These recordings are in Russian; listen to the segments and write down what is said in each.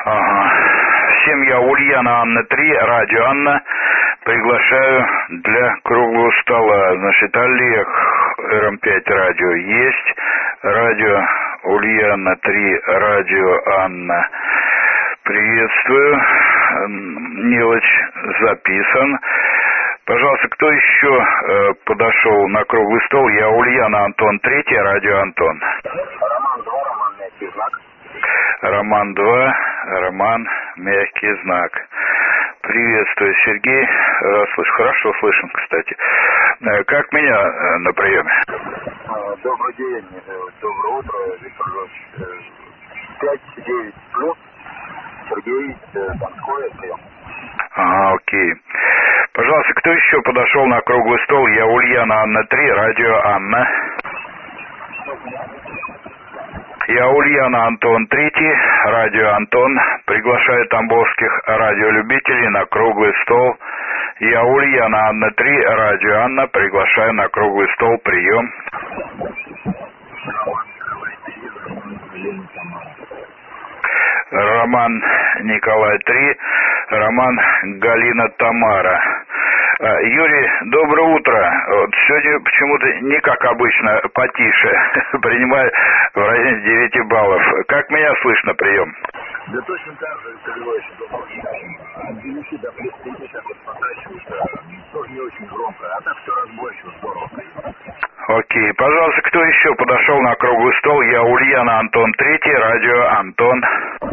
Ага. Семья Ульяна Анна 3, радио Анна. Приглашаю для круглого стола. Значит, Олег, РМ5 радио есть. Радио Ульяна 3, радио Анна. Приветствую. Мелочь записан. Пожалуйста, кто еще подошел на круглый стол? Я Ульяна Антон 3, радио Антон. Роман 2, Роман мягкий знак. Приветствую, Сергей. Хорошо слышим, кстати. Как меня на приеме? Добрый день, доброе утро, Виктор Львович. 5-9 плюс, Сергей, Донской, прием. Ага, окей. Пожалуйста, кто еще подошел на круглый стол? Я Ульяна Анна 3, радио Анна. Я Ульяна Антон 3, радио Антон. Приглашаю тамбовских радиолюбителей на круглый стол. Я Ульяна Анна 3, радио Анна. Приглашаю на круглый стол. Прием. Роман Николай 3, Роман Галина Тамара. Юрий, доброе утро. Вот сегодня почему-то не как обычно, потише. Принимаю в районе 9 баллов. Как меня слышно, прием? Да точно так же, Виктор Львович, от 9 до плюс 30 так вот покачивается. Тоже не очень громко, а так все разбойчиво, здорово. Окей. Пожалуйста, кто еще подошел на круглый стол? Я Ульяна Антон 3, радио Антон.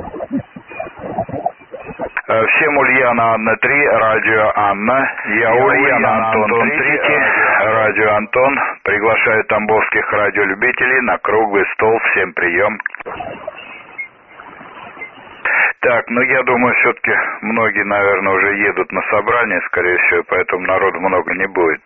Всем Ульяна Анна 3, радио Анна. Я Ульяна Антон 3, радио Антон. Приглашаю тамбовских радиолюбителей на круглый стол. Всем прием. Так, я думаю, все-таки многие, наверное, уже едут на собрание, скорее всего, поэтому народу много не будет.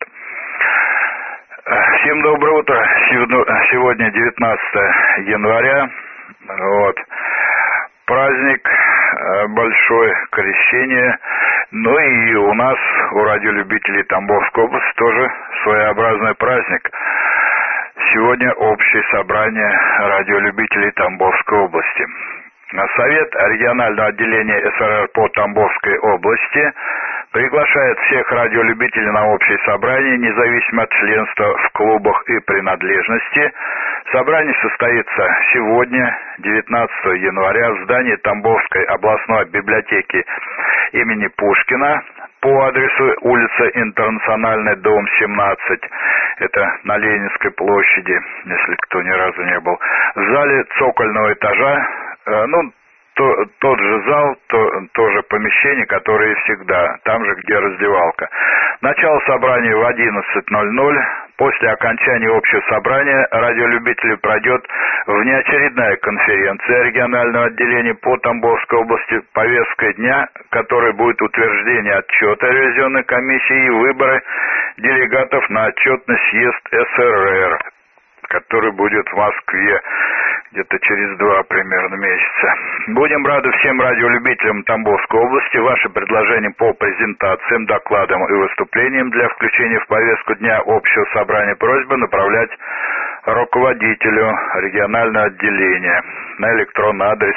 Всем доброе утро. Сегодня 19 января. Вот. Праздник большой, крещение. Ну и у нас, у радиолюбителей Тамбовской области, тоже своеобразный праздник. Сегодня общее собрание радиолюбителей Тамбовской области. Совет регионального отделения СРР по Тамбовской области приглашает всех радиолюбителей на общее собрание, независимо от членства в клубах и принадлежности. Собрание состоится сегодня, 19 января, в здании Тамбовской областной библиотеки имени Пушкина по адресу улица Интернациональная, дом 17. Это на Ленинской площади, если кто ни разу не был. В зале цокольного этажа, тот же зал, тоже помещение, которое всегда, там же, где раздевалка. Начало собрания в 11:00. После окончания общего собрания радиолюбителей пройдет внеочередная конференция регионального отделения по Тамбовской области, повесткой дня, которой будет утверждение отчета ревизионной комиссии и выборы делегатов на отчетный съезд СРР, который будет в Москве где-то через 2 примерно месяца. Будем рады всем радиолюбителям Тамбовской области. Ваши предложения по презентациям, докладам и выступлениям для включения в повестку дня общего собрания просьбы направлять руководителю регионального отделения на электронный адрес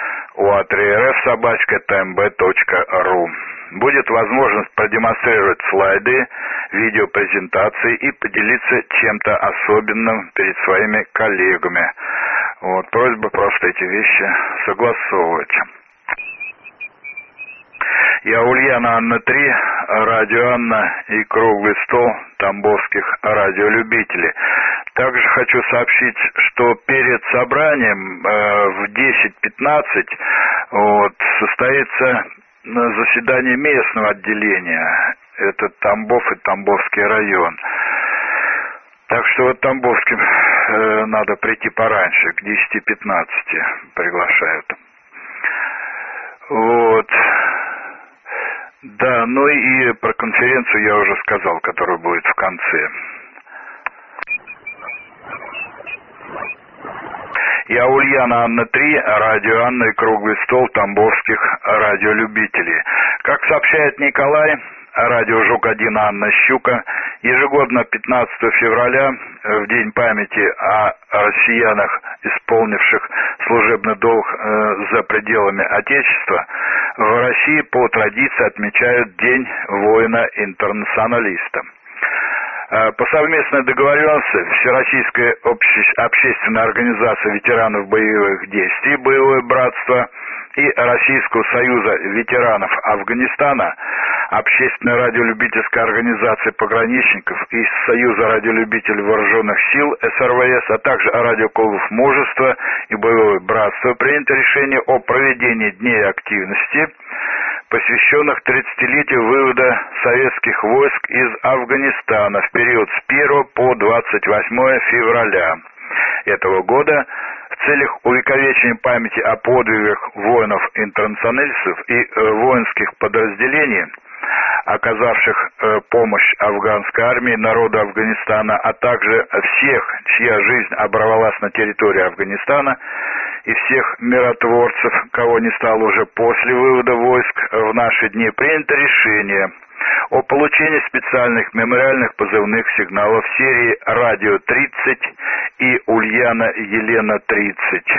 ua3rf@tmb.ru. Будет возможность продемонстрировать слайды, видеопрезентации и поделиться чем-то особенным перед своими коллегами. Вот, просьба просто эти вещи согласовывать. Я Ульяна Анна 3, радио Анна и круглый стол тамбовских радиолюбителей. Также хочу сообщить, что перед собранием в 10:15 состоится заседание местного отделения. Это Тамбов и Тамбовский район. Так что Тамбовским надо прийти пораньше, к 10:15 приглашают. Вот. Да, и про конференцию я уже сказал, которая будет в конце. Я Ульяна Анна 3, радио Анна и круглый стол тамбовских радиолюбителей. Как сообщает Николай, радио ЖУК-1 Анна Щука. Ежегодно 15 февраля, в День памяти о россиянах, исполнивших служебный долг за пределами Отечества, в России по традиции отмечают День воина-интернационалиста. По совместной договоренности Всероссийская общественная организация ветеранов боевых действий «Боевое братство» и Российского союза ветеранов Афганистана, Общественная радиолюбительская организация пограничников и Союза радиолюбителей вооруженных сил СРВС, а также радиоклубов «Мужество» и «Боевое братство» принято решение о проведении дней активности, посвященных 30-летию вывода советских войск из Афганистана в период с 1 по 28 февраля этого года в целях увековечения памяти о подвигах воинов-интернационалистов и воинских подразделений, оказавших помощь афганской армии, народу Афганистана, а также всех, чья жизнь оборвалась на территории Афганистана, и всех миротворцев, кого не стало уже после вывода войск, в наши дни принято решение о получении специальных мемориальных позывных сигналов серии «Радио-30» и «Ульяна Елена-30»,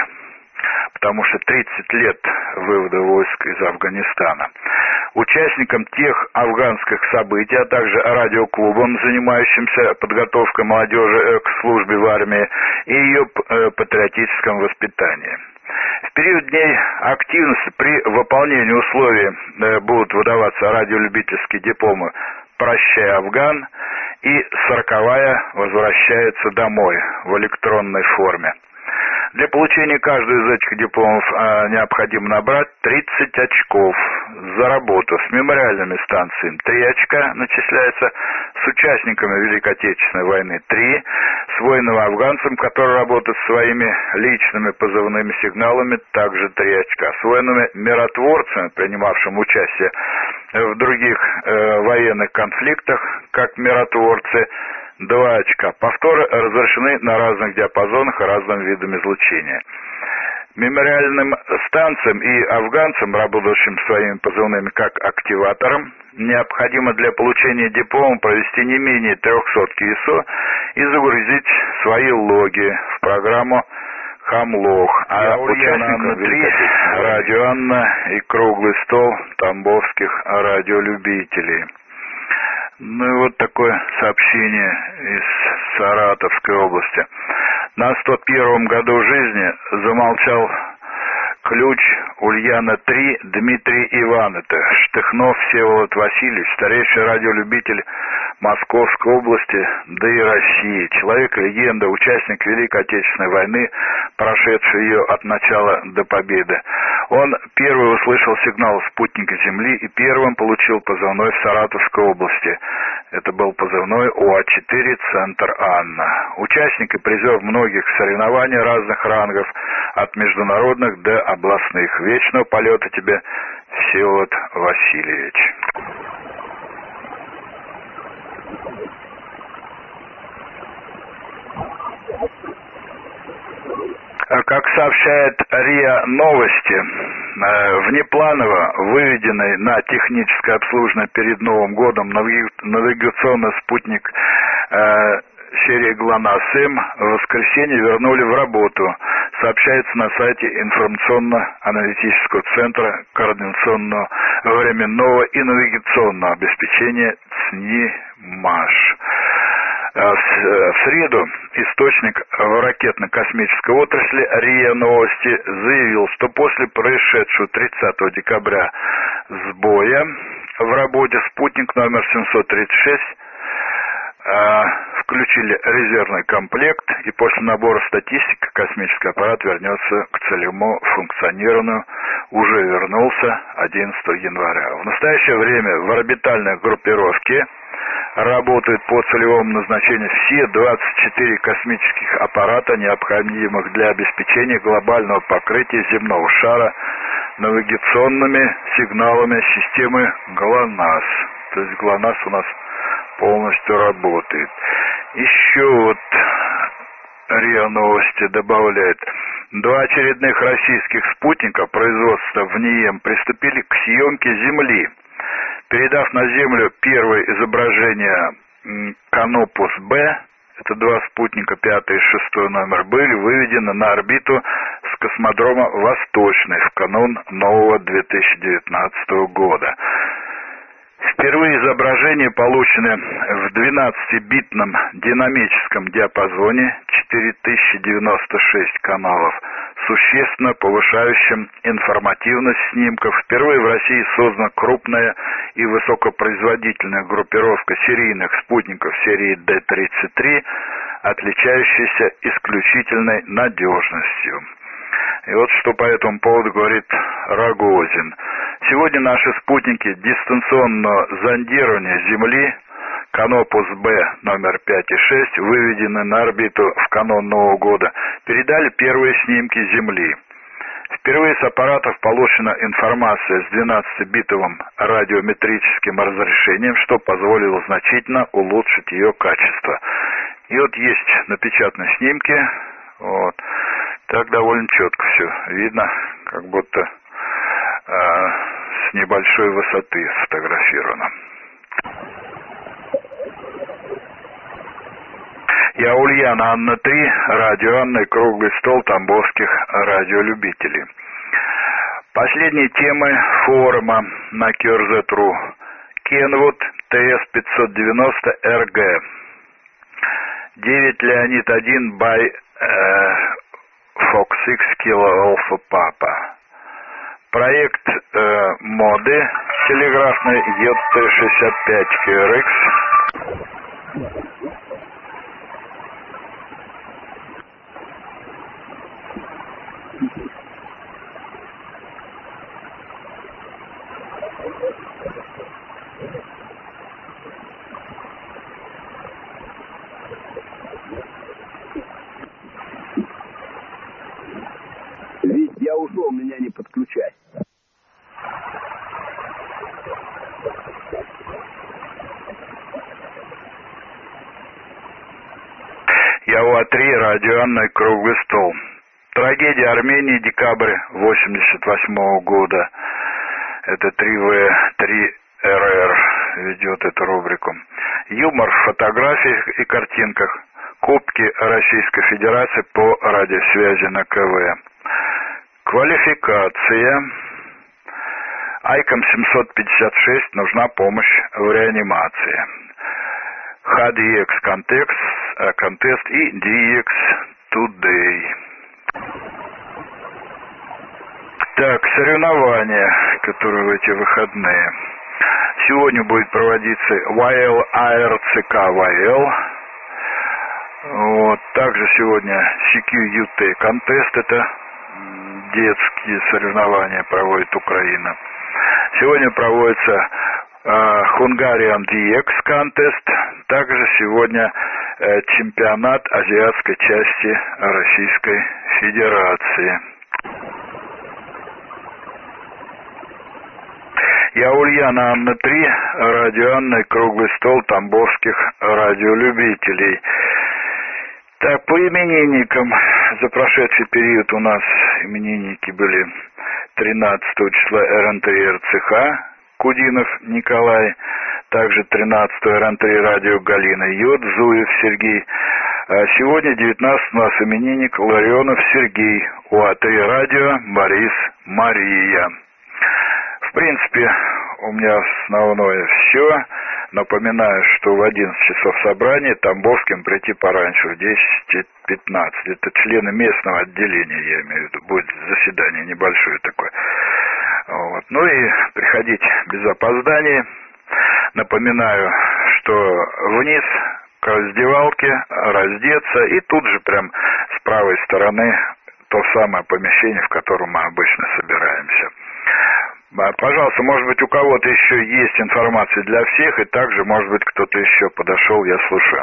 потому что 30 лет вывода войск из Афганистана. Участникам тех афганских событий, а также радиоклубам, занимающимся подготовкой молодежи к службе в армии и ее патриотическом воспитании. В период дней активности при выполнении условий будут выдаваться радиолюбительские дипломы «Прощай, Афган» и 40-я возвращается домой в электронной форме. Для получения каждого из этих дипломов необходимо набрать 30 очков за работу с мемориальными станциями. 3 очка начисляется, с участниками Великой Отечественной войны 3, с воином-афганцем, который работает своими личными позывными сигналами, также 3 очка. С воинами-миротворцами, принимавшими участие в других военных конфликтах, как миротворцы, 2 очка. Повторы разрешены на разных диапазонах и разным видам излучения. Мемориальным станциям и афганцам, работающим своими позывными как активатором, необходимо для получения диплома провести не менее 300 КИСО и загрузить свои логи в программу «Хамлох», а участникам 3 радио «Анна» и круглый стол тамбовских радиолюбителей. Ну и вот такое сообщение из Саратовской области. На 101-м году жизни замолчал ключ Ульяна-3 Дмитрий Иван. Это Штыхнов Всеволод Васильевич, старейший радиолюбитель Московской области, да и России. Человек-легенда, участник Великой Отечественной войны, прошедший ее от начала до победы. Он первый услышал сигнал спутника Земли и первым получил позывной в Саратовской области. Это был позывной УА-4 «Центр Анна». Участник и призер многих соревнований разных рангов, от международных до областных. Вечного полета тебе, Всеволод Васильевич. Как сообщает РИА Новости, внепланово выведенный на техническое обслуживание перед Новым годом навигационный спутник серии ГЛОНАСС-М в воскресенье вернули в работу, сообщается на сайте информационно-аналитического центра координационного временного и навигационного обеспечения ЦНИ-МАШ. В среду источник в ракетно-космической отрасли РИА Новости заявил, что после происшедшего 30 декабря сбоя в работе спутник номер 736 включили резервный комплект, и после набора статистики космический аппарат вернется к целевому функционированию, уже вернулся 11 января. В настоящее время в орбитальной группировке работают по целевому назначению все 24 космических аппарата, необходимых для обеспечения глобального покрытия земного шара навигационными сигналами системы ГЛОНАСС. То есть ГЛОНАСС у нас полностью работает. Еще вот РИА Новости добавляет: 2 очередных российских спутника производства ВНИЭМ приступили к съемке Земли. передав на Землю первое изображение Канопус-Б, это 2 спутника, 5 и 6 номер, были выведены на орбиту с космодрома Восточный в канун нового 2019 года. Впервые изображения получены в 12-битном динамическом диапазоне 4096 каналов, существенно повышающим информативность снимков. Впервые в России создана крупная и высокопроизводительная группировка серийных спутников серии D-33, отличающаяся исключительной надежностью. И вот что по этому поводу говорит Рогозин. Сегодня наши спутники дистанционного зондирования Земли Канопус-Б номер 5 и 6, выведены на орбиту в канун Нового года, передали первые снимки Земли. Впервые с аппаратов получена информация с 12-битовым радиометрическим разрешением, что позволило значительно улучшить ее качество. И вот есть напечатанные снимки, вот. Так довольно четко все видно, как будто с небольшой высоты сфотографировано. Я Ульяна, Анна-3, радио Анна и круглый стол тамбовских радиолюбителей. Последние темы форума на QRZ.ru. Kenwood TS-590RG. 9 Леонид 1 by Fox X Kilo Alpha Papa. Проект моды телеграфный JT65 QRX. Ведь я ушел, меня не подключай. Я УА-3, радио Анна и круглый стол. Трагедия Армении, декабрь 1988 года. Это 3В, 3РР ведет эту рубрику. Юмор в фотографиях и картинках. Кубки Российской Федерации по радиосвязи на КВ. Квалификация. ICOM 756, нужна помощь в реанимации. HDX Contest и DX Today. Так, соревнования, которые в эти выходные. Сегодня будет проводиться YL ARCK YL. Вот, также сегодня CQUT Contest, это детские соревнования проводит Украина. Сегодня проводится Hungarian DX Contest. Также сегодня чемпионат азиатской части Российской Федерации. Я Ульяна, Анна-3, радио Анна и круглый стол тамбовских радиолюбителей. Так, по именинникам за прошедший период у нас именинники были 13 числа РН3 РЦХ Кудинов Николай, также 13 РН3 радио Галина Йод, Зуев Сергей. А сегодня 19 у нас именинник Ларионов Сергей, УА-3 радио Борис Мария. В принципе, у меня основное все. Напоминаю, что в 11 часов собрания Тамбовским прийти пораньше, в 10:15. Это члены местного отделения, я имею в виду. Будет заседание небольшое такое. Вот. Ну и приходить без опозданий. Напоминаю, что вниз к раздевалке, раздеться, и тут же прям с правой стороны то самое помещение, в котором мы обычно собираемся. Пожалуйста, может быть, у кого-то еще есть информация для всех, и также, может быть, кто-то еще подошел, я слушаю.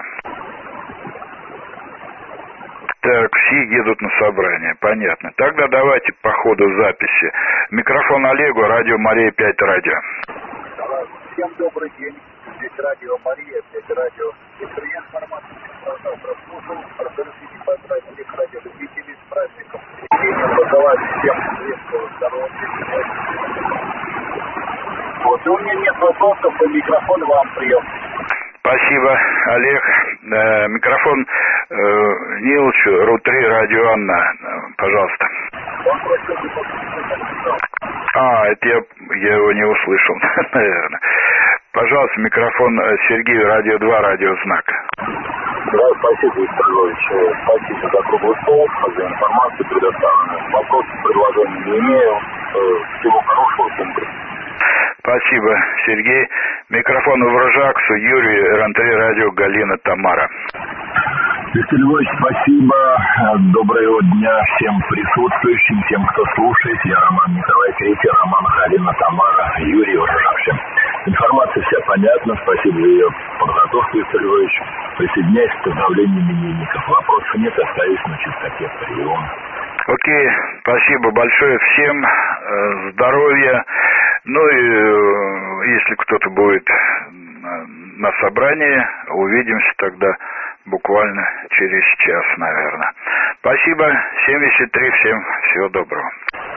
Так, все едут на собрание, понятно. Тогда давайте по ходу записи. Микрофон Олегу, радио Мария 5 радио. Всем добрый день. Здесь радио Мария, 5 радио. Если информацию прослушал, разрешите поздравить всех радиолюбителей с праздником. И пожелать всем светлого здоровья. Вот Если у меня нет вопросов, то микрофон вам прием. Спасибо, Олег. Микрофон Нилычу, РУ-3, радио Анна, пожалуйста. Он просил, Это я его не услышал, наверное. Пожалуйста, микрофон Сергею, радио 2, радио Знак. Да, спасибо, Виктор Львович. Спасибо за круглый стол, за информацию предоставленную. Вопросов, предложений не имею. Всего хорошего, всем привет. Спасибо, Сергей. Микрофон в Рожаксу, Юрий, РН3, радио Галина, Тамара. Виктор Львович, спасибо. Доброго дня всем присутствующим, всем, кто слушает. Я Роман Николай Третий, Роман, Галина, Тамара, Юрий, Рожаксу. Информация вся понятна. Спасибо за ее подготовку, Виктор Львович. Присоединяюсь к поздравлению именинников. Вопросов нет, остаюсь на чистоте. Прием. Окей, спасибо большое всем. Здоровья. Ну и если кто-то будет на собрании, увидимся тогда буквально через час, наверное. Спасибо. 73. Всем всего доброго.